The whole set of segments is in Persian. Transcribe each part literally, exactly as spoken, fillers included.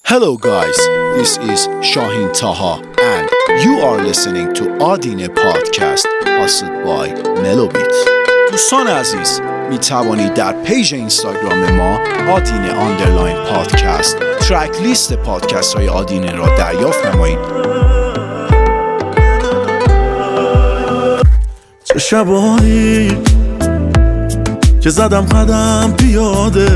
Hello guys, this is Shahin Taha and you are listening to Adine Podcast hosted by Melobit. دوستان عزیز، می توانید در پیج اینستاگرام ما آدینه آندرلاین پادکست ترک لیست پادکست های آدینه را دریافت نمایید. چه شبانی که زدم قدم پیاده،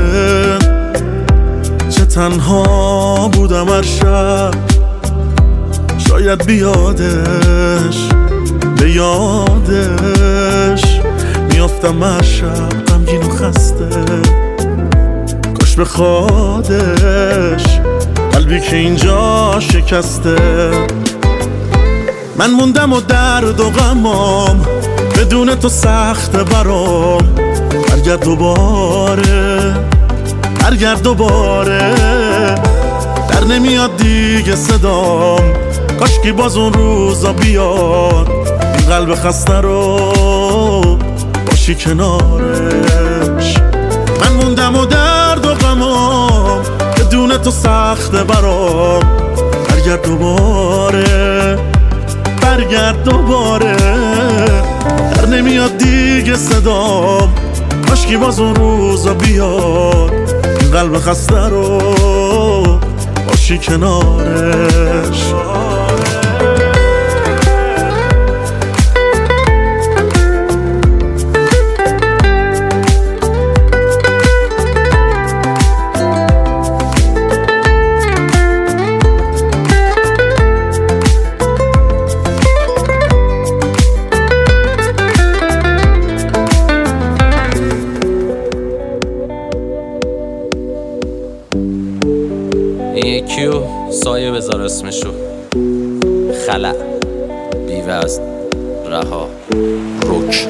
چه تنها بودم هر شب، شاید بیادش به یادش میافتم هر شب غمگین و خسته، کاش به خودش قلبی که اینجا شکسته. من موندم و درد و غمام بدون تو سخت برام، برگرد دوباره برگرد دوباره، در نمیاد دیگه صدام، کاشکی باز اون روزا بیاد، این قلب خسته رو باشی کنارش. من موندم و درد و غمام بدون تو سخت برام، برگرد دوباره برگرد دوباره، در نمیاد دیگه صدام، کاشکی باز اون روزا بیاد، این قلب خسته رو باشی کنارش. کیو سایه بذار اسمشو، خلع بیوزن رها روک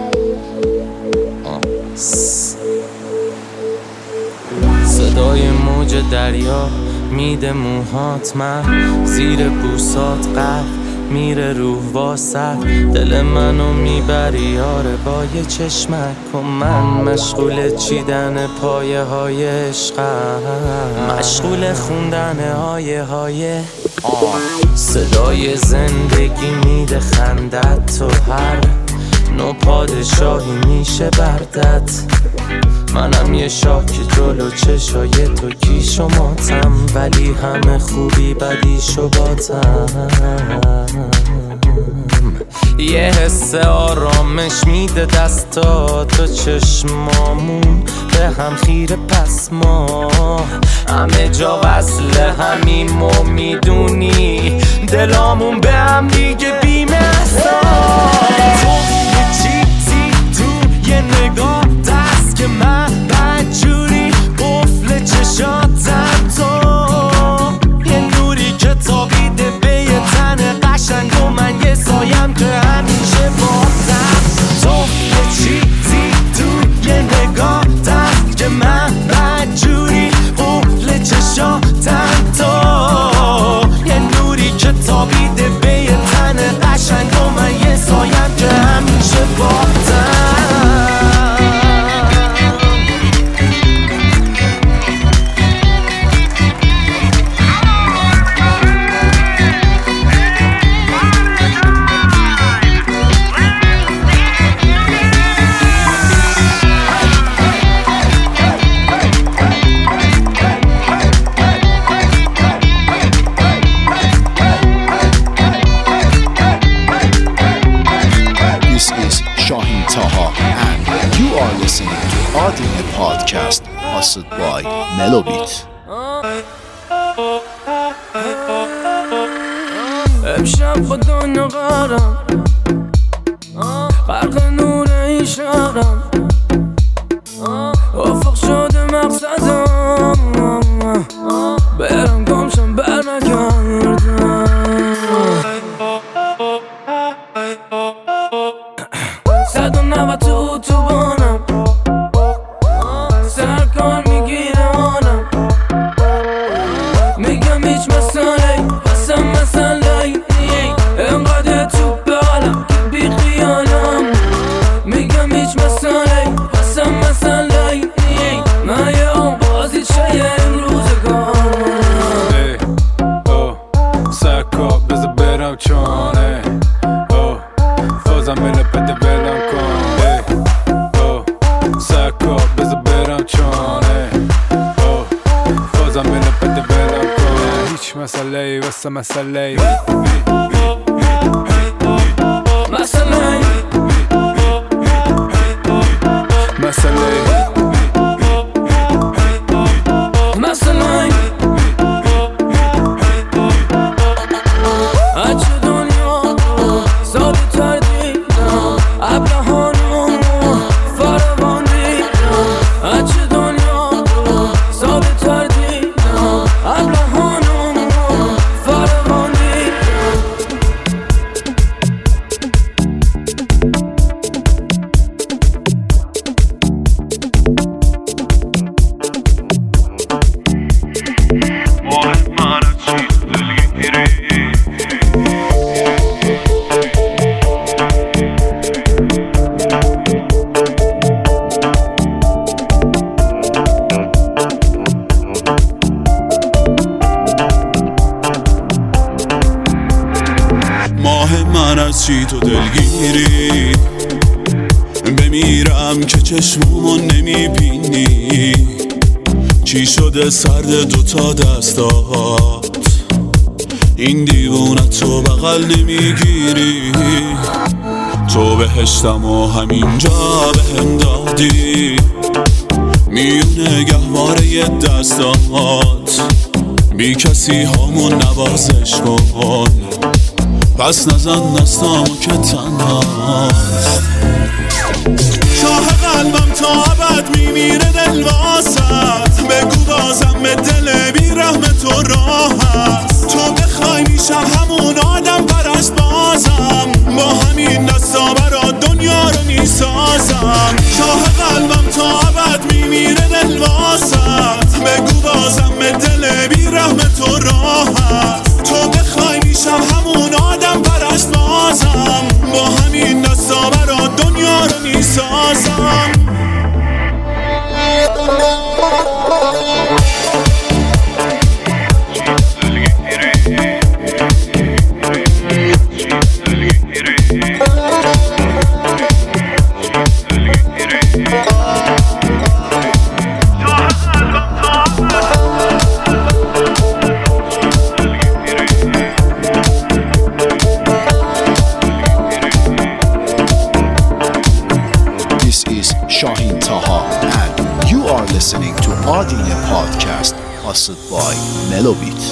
صدای موج دریا میده موهات، من زیر بوسات غرق میره روح واسه، دل منو میبری یاره با یه چشمک، و من مشغول چیدن پایه های عشقم، مشغول خوندن آیه های صدای زندگی میده خندت، تو هر نو پادشاهی میشه بردت، منم یه شاه که جلو چشای تو کیش و ماتم، ولی همه خوبی بدیش و باتم، یه حس آرامش میده دستا تو چشمامون به هم خیره، پس ما همه جا وصل همیم و میدونی دلامون به هم دیگه بی‌محصا. تو یه چیزی تو یه نگاه دست که من بدجوری قفل چشاتم، تو یه نوری که تابیده به یه تن قشنگ و من یه سایم که همیشه باتم. تو یه چیزی تو یه نگاه دست که من بدجوری قفل چشاتم، تو یه نوری که تابیده به یه تن قشنگ و من یه سایم که همیشه باتم. Shahin Taha and you are listening to Adine Podcast hosted by Melobit. امشب با دنیا غرم، غرق نور این شهرم، افق شده مقصدم، برم گمشم بر نگردم، صد و نود تو اتوبانم، سرکار میگیره آنم، میگم هیچ مسئله بسم مسئله انقدر تو بالم که بی خیالم، میگم هیچ مسئله مسئله واسه مسئله مسئله مسئله مسئله اچه دنیا ساده تر دیدم ابلهانو فروان دیدم اچه دنیا ساده تر دیدم ابلهانو فروان دیدم ماه من از چی تو دلگیری بمیرم که چشمون نمیبینی چی شده سرد دوتا دستات این دیوونت تو بغل نمیگیری تو بهشتم و همینجا به هم دادی میونه گهواره دستات بی کسی همون نوازش کن پس نزن دستامو که تنهاست شاه قلبم تا ابد میمیره دل واسد بگو بازم به دل بی رحم تو راه هست تو بخوای میشم همون آدم پرست بازم با همین دستا برا دنیا رو میسازم شاه قلبم تا ابد میمیره دل واسد بگو بازم به دل بی رحم تو راه هست تو بخوای میشم همون آدم پرست بازم با همین دستا برا دنیا رو میسازم This is Shahin Taha and you are listening to Adine Podcast hosted by Melobit.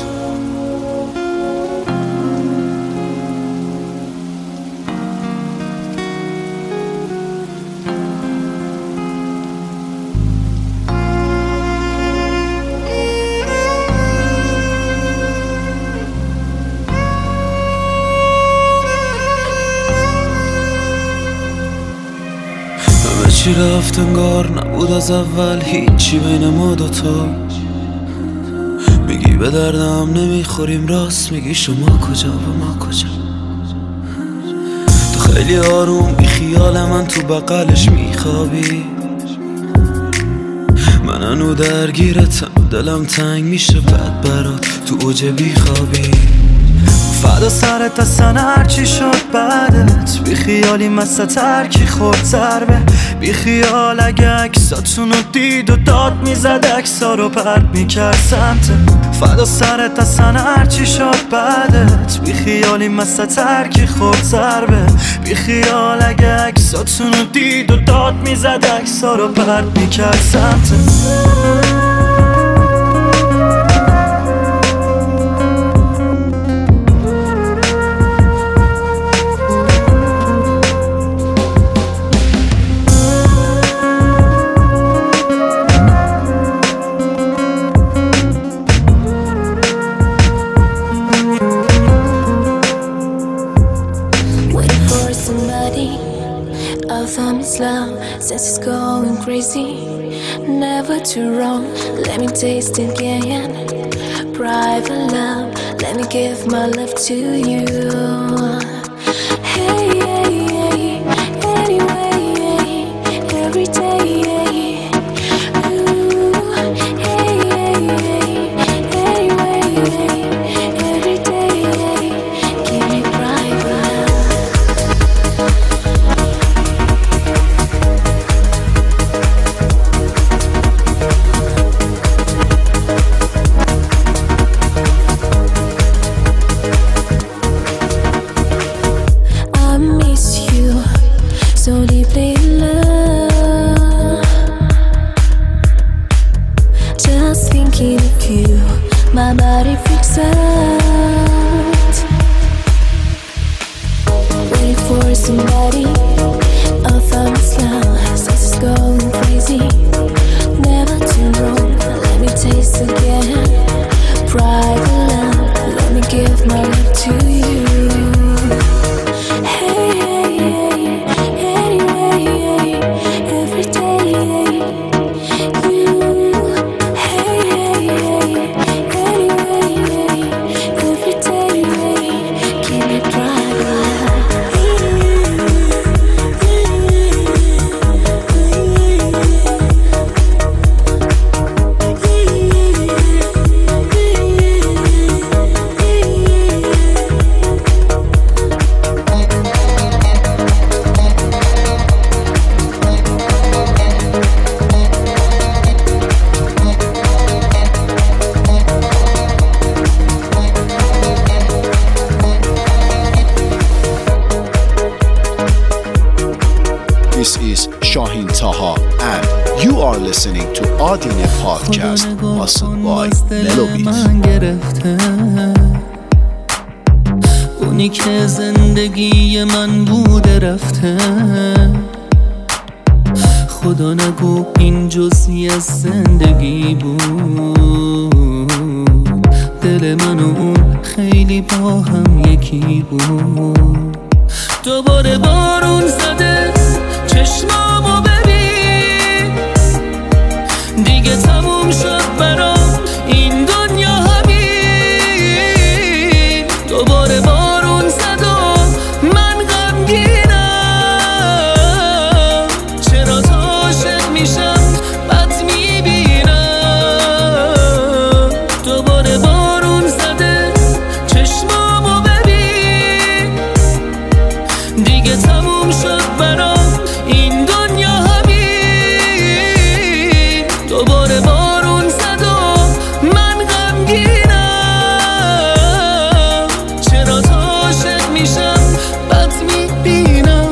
چی رفت انگار نبود از اول هیچی بین ما دوتا میگی به دردم نمیخوریم راست میگی شما کجا و ما کجا تو خیلی آروم بی خیال من تو بغلش میخوابی من انو درگیرتم دلم تنگ میشه بعد برات تو اوج بیخوابی فدا سرت اصلا هرچی شد بعدت بی خیالی مثل ترکی خورد ضربه بی خیال اگه اکساتونو دید و داد میزد اکسا رو پرد میکرد سمت فدا سرت اصلا هرچی شد بعدت بی خیالی مثل ترکی خورد ضربه بی خیال اگه اکساتونو دید و داد میزد اکسا رو پرد میکرد سمت Since it's going crazy, never too wrong. Let me taste it again. Private love, let me give my love to you. Hey, hey, hey, anyway, every day. Ooh, hey, hey, hey, anyway, every day. Give me private. thinking of you, my body freaks out. Waiting for somebody, all thought is loud, sense is going crazy. Never too wrong, let me taste again. Private love, let me give my love to you. Hey, hey, hey, anyway, hey, every day, hey, you. Hey, hey, hey, anyway, hey, every day, hey, keep it private. This is Shahin Taha and you are listening to Adine Podcast hosted by Melobit. اونی که زندگی من بوده رفته، خدا نگو این جزئی از زندگی بود. دل من و اون خیلی با هم یکی بود. دوباره بارون زده چشمامو ببین، دیگه تموم شد برام این دنیا همین. دوباره بارون زد و من غمگینم، چرا تا عاشق میشم بد میبینم. دوباره بارون زده چشمامو ببین، دیگه تموم شد برام این دنیا همین. دوباره بارون زد و من غمگینم، چرا تا عاشق میشم بد میبینم.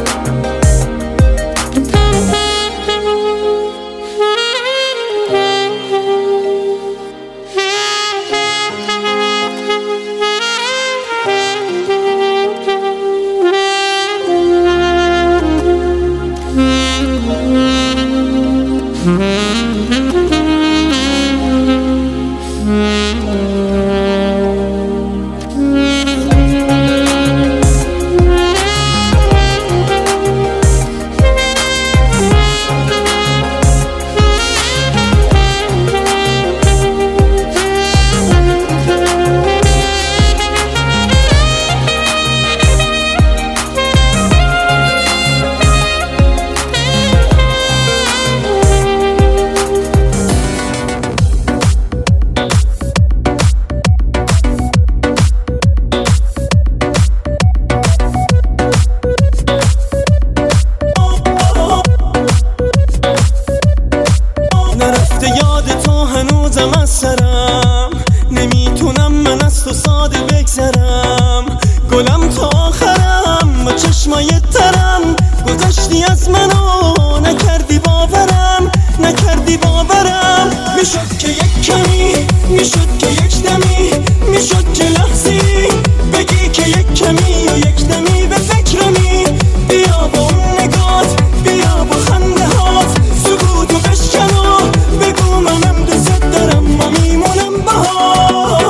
نمیتونم من از تو ساده بگذرم، گلم تا آخرم با چشمای ترم. گذشتی از منو نکردی باورم، نکردی باورم. میشد که یک کمی، میشد که یک دمی، میشد که لحظی بگی که یک کمی و یک دمی به فکرمی. بیا با اون نگات، بیا با خنده هات، سکوتو بشکن و بگو منم دوست دارم و میمونم باهات.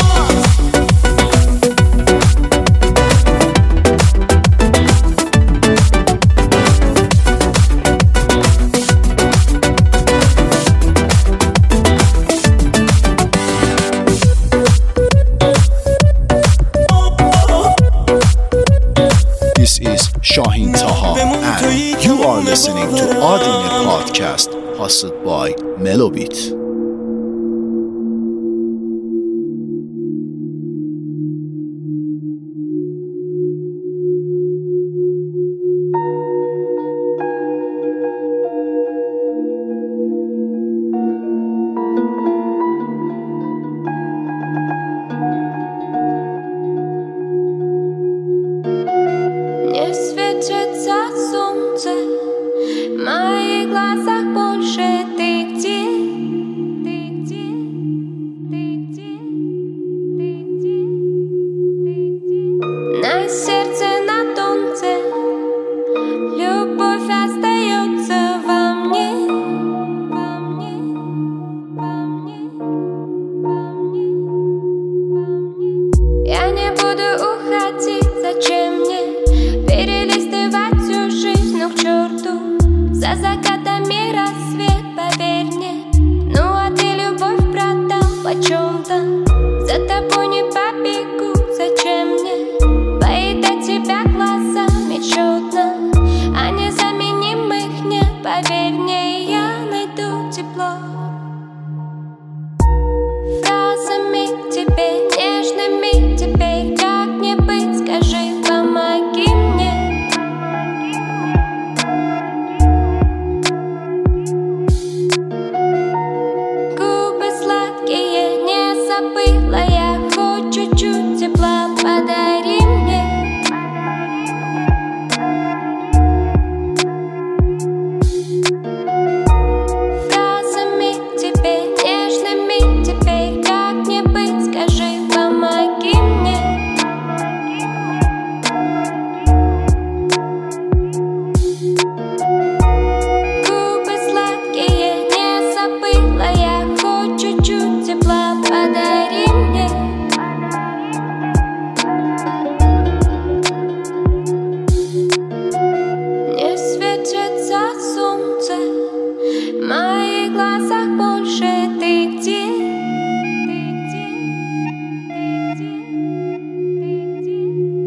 This is Shahin Taha and you are listening to Adine Podcast hosted by Melobit. Не светится солнце, в моих глазах больше ты где? За закатами рассвет, поверь мне. Ну а ты, любовь, продал почем-то. За тобой не побегу, зачем мне поедать тебя глазами чудно. А незаменимых нет, поверь мне, я найду тепло. Фразами тебе нежными теперь как мне быть, скажи, помоги мне. Губы сладкие не забыла я, хоть чуть-чуть тепла подари мне. Фразами тебе нежными теперь как мне быть, скажи, помоги мне. Губы сладкие не забыла я, хоть чуть-чуть тепла подари мне. Не светится солнце в моих глазах больше, ты где? Ты где? Ты где?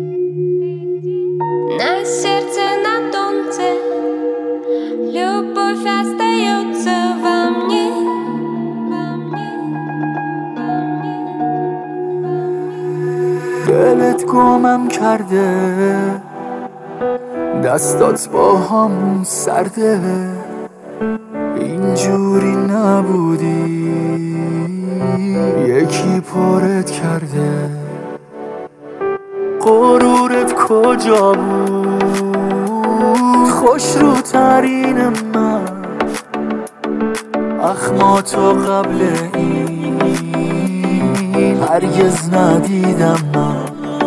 На сердце, на донце любовь остается во мне, во мне, во мне, во мне. دلت گمم کرده دستات با هم سرده اینجوری نبودی یکی پرت کرده غرورت کجا بود خوش رو ترین من اخماتو قبل این هرگز ندیدم من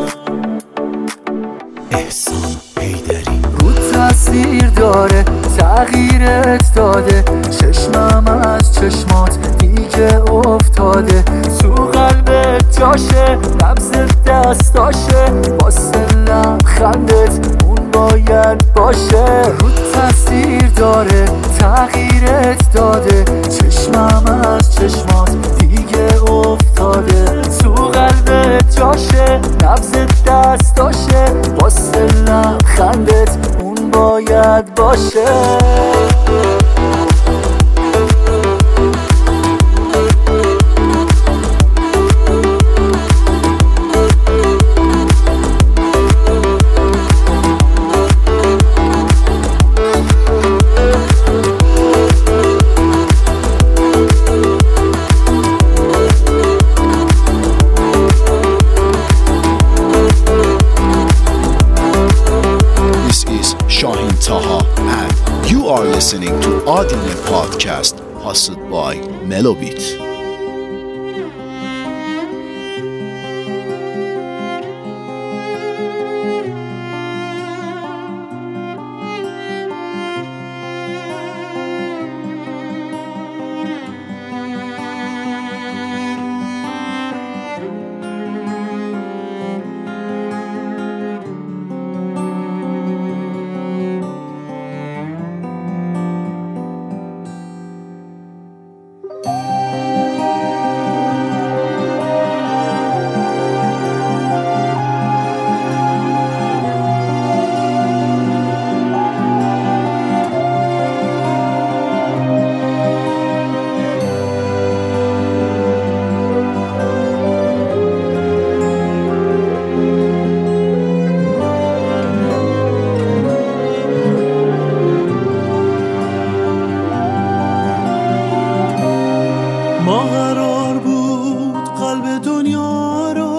احسان حیدری رو تاثیر داره تغییرت داده چشمم از چشمات دیگه افتاده تو قلبت جاشه نبض دستاشه واسه لبخندت اون باید باشه رو تاثیر داره تغییرت داده چشمم از چشمات دیگه افتاده تو قلبت جاشه نبض دستاشه واسه لبخندت اون باید باشه. Shahin Taha, and you are listening to Adine Podcast, hosted by Melobit. ما قرار بود قلب دنیا رو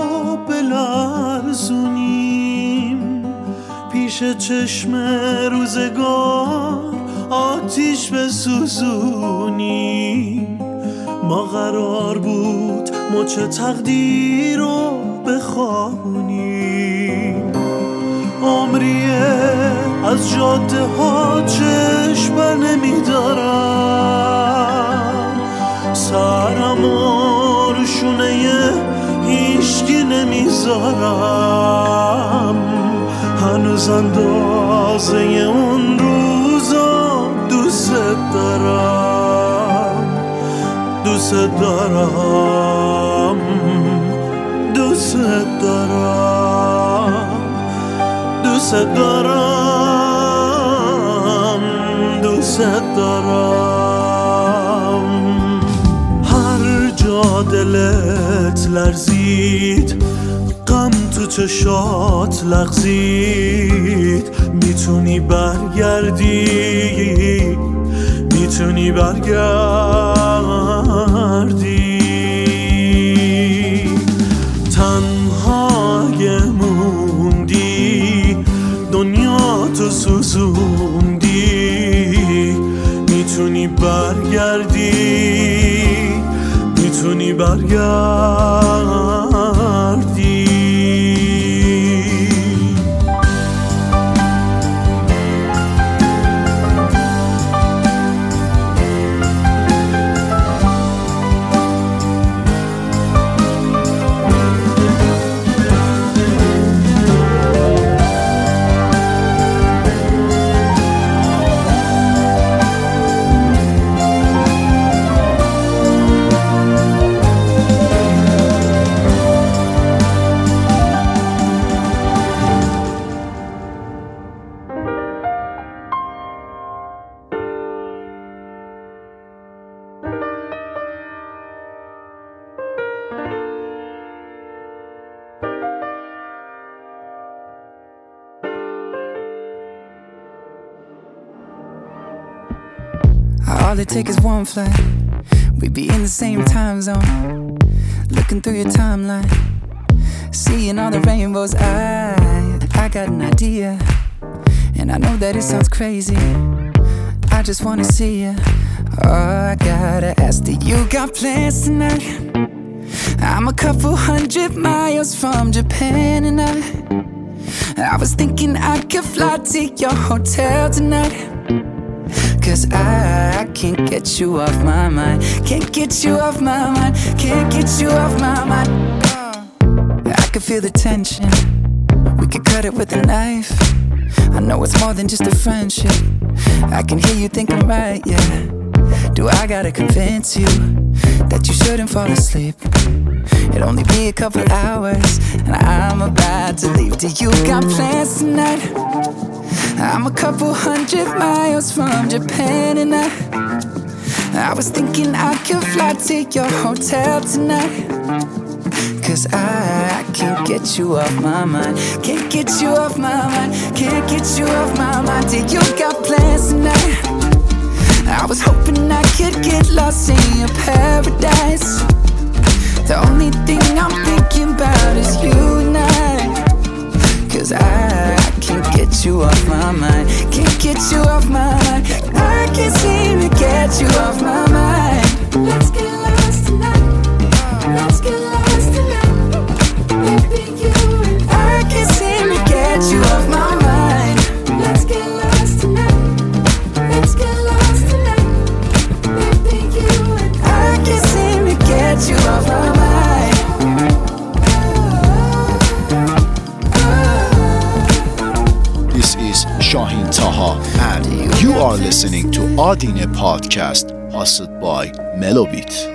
بلرزونیم پیش چشم روزگار آتیش بسوزونیم ما قرار بود مچ تقدیر رو بخوابونیم عمریه از جاده ها چشم بر نمیدارم سرمو رو شونه هیچکی نمیذارم هنوز اندازه اون روزا دوست دارم دوست دارم دوست دارم دوست دارم دوست دارم هر جا دلت لرزید غم تو چشات لغزید میتونی برگردی میتونی برگردی تنها اگه موندی دنیا تو سوزوندی میتونی برگردی میتونی برگردی All it takes is one flight, we'd be in the same time zone. Looking through your timeline, seeing all the rainbows. I, I got an idea, and I know that it sounds crazy. I just wanna see you. Oh, I gotta ask, do you got plans tonight? I'm a couple hundred miles from Japan, and I, I was thinking I could fly to your hotel tonight. Cause I, I can't get you off my mind. Can't get you off my mind. Can't get you off my mind. I can feel the tension. We could cut it with a knife. I know it's more than just a friendship. I can hear you thinking right, yeah. Do I gotta convince you that you shouldn't fall asleep? It'll only be a couple hours and I'm about to leave. Do you got plans tonight? I'm a couple hundred miles from Japan, and I I was thinking I could fly to your hotel tonight. Cause I, I can't get you off my mind. Can't get you off my mind. Can't get you off my mind. Do you got plans tonight? I was hoping I could get lost in your paradise. The only thing I'm thinking about is you and I. Cause I, I can't get you off my mind. Can't get you off my mind. I can't seem to get you off my mind. Let's get lost tonight. Let's get lost tonight. Baby, you and I can't seem to get you off my mind. Let's get lost tonight. Let's get lost tonight. Baby, you and I can't seem to get you off my mind. This is Shahin Taha, and you are listening to Adine Podcast, hosted by Melobit.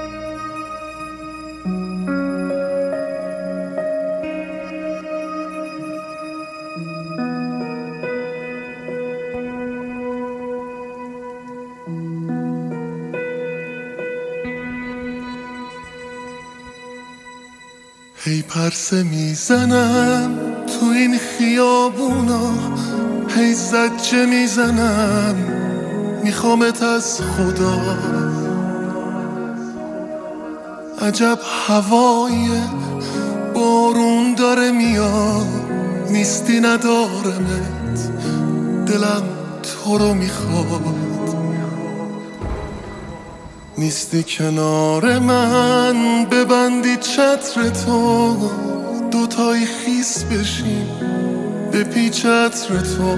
هی پرسه میزنم تو این خیابونا، هی زجه میزنم میخوامت از خدا. عجب هوای بارون داره میاد، نیستی ندارمت، دلم تو رو میخواد. نیستی کنار من، ببندی چتر تو، دوتایی خیس بشیم به پی چتر تو.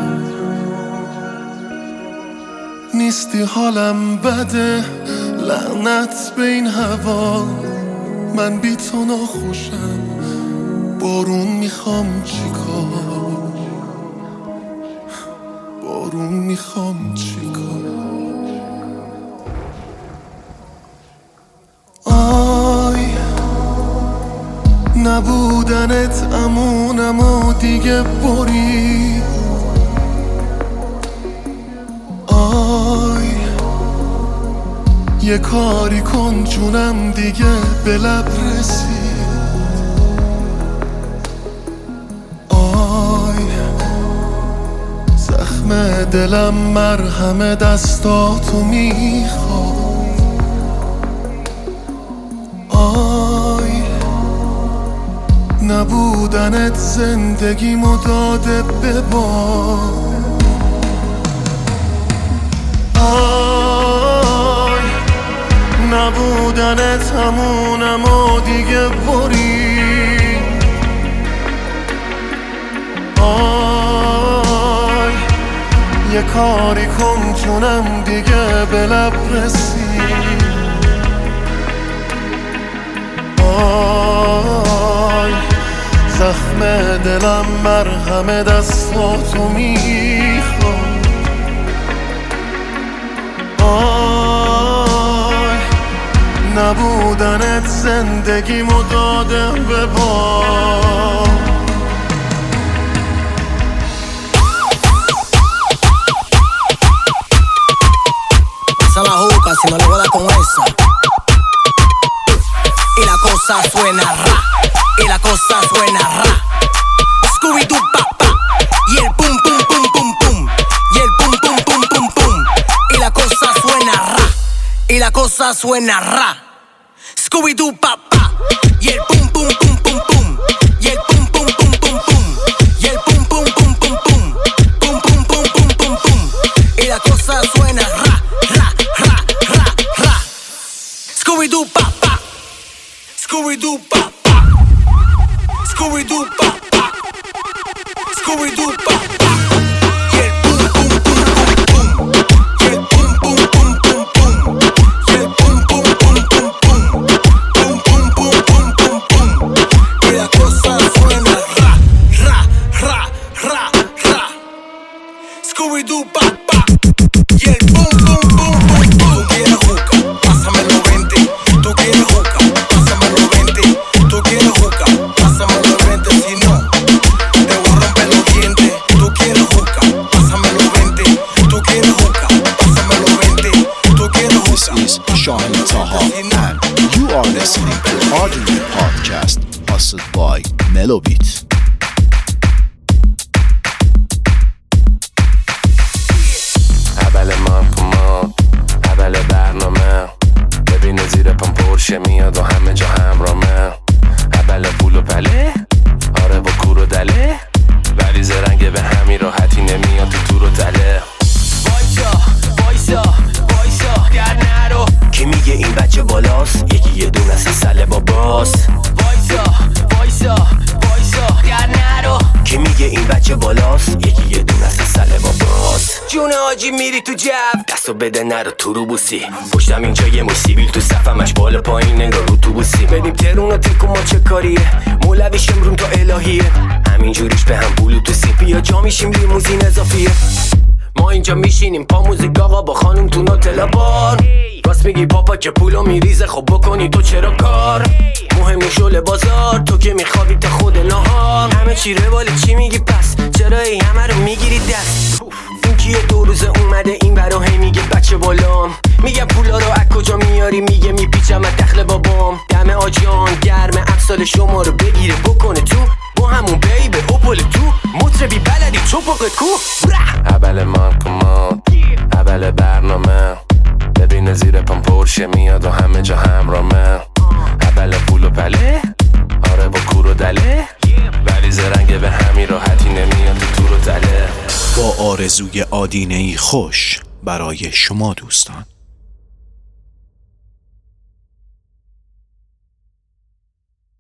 نیستی حالم بده، لعنت به این هوا، من بی تو ناخوشم، بارون میخوام چیکار، بارون میخوام چیکار. نبودنت امونم و دیگه برید. آی یه کاری کن جونم دیگه به لب رسید. آی زخم دلم مرهم دستاتو میخواد. آی نبودنت زندگیمو داده به باد. آی نبودنت همونم و دیگه برید. آی یه کاری کن جونم دیگه به لب رسید. آی زخم دلم مرهم دستاتو میخواد. آی نبودنت زندگیمو داده به باد. Pasa la juca si no le voy a dar con esa. Y la cosa suena ra, y la cosa suena ra. Scooby-Doo pa pa, y el pum pum pum pum pum, y el pum pum pum pum pum. Y la cosa suena ra, y la cosa suena ra. Scooby-Doo pa pa, y el pum pum pum pum pum, y el pum pum pum pum pum, y el pum pum pum pum pum, pum pum pum pum pum pum. Y la cosa suena ra, ra, ra, ra, ra. Scooby-Doo pa pa. Scooby-Doo pa pa, Scooby-Doo pa pa, Scooby-Doo pa pa. Y el pum pum pum pum pum, y el pum pum pum pum pum, y el pum pum pum pum pum, pum pum pum pum pum pum. Y la cosa suena ra, ra, ra, ra, ra. Scooby-Doo pa pa, y el pum pum pum pum pum. Tú quieres juca, pásame los veinte. Tú quieres juca. Tú quieres juca, pásame los veinte, si no, te voy a romper los dientes. Tú quieres juca, pásame los veinte. Tú quieres juca, pásame los veinte. Tú quieres juca. This is Shahin Taha and you are listening to Ordinary Podcast hosted by Melobit. اول مارکومان اول برنامه ببینه زیر پام پرشه میاد و همه جا همرامه. اول پول و پله آره با کور و دله ولی زرنگ به همین راحتی نمیاد تو تور و تله. وایسا وایسا وایسا در نرو کی میگه این بچه بالاست یکی یه دونه از سله باباست. وایسا وایسا وایسا در نرو کی میگه این بچه بالاست یکی یه دونه از سله باباست. جون آجی میری تو جو دستو بده نرو تو رو بوسی پشتم اینجا یه موسیبیل تو صفمش بالا پایین نگاه رو تو بوسی. بریم ترون و تکو ما چه کاریه مولویش امرون تا الهیه همینجوریش به هم بلوتوسی بیا جا میشیم لیموزین اضافیه. ما اینجا میشینیم پا موزیک آقا با خانم تو نوتلا بار. راست میگی پاپا که پولو میریزه خب بکنی تو چرا کار. مهم شل بازار تو که میخوابی تا خود نهار. همه چی رواله چی میگی پس چرا ای همه رو میگیری دست. این کیه دو روزه اومده این برا هی میگه بچه بالام. میگم پولا رو از کجا میاری میگه میپیچم از دخل بابام. دم آجان گرم افسال شما رو بگیره بکنه تو با همون بیبه اوپل تو مطربی بلدی چوپاقت کو. اول مارکومان اول برنامه ببینه زیر پام پرشه میاد و همه جا همرامه. اول پول و پله آره با کور و دله ولی زرنگ به همین راحتی نمیاد تو تور و تله. با آرزوی آدینه‌ای خوش برای شما دوستان.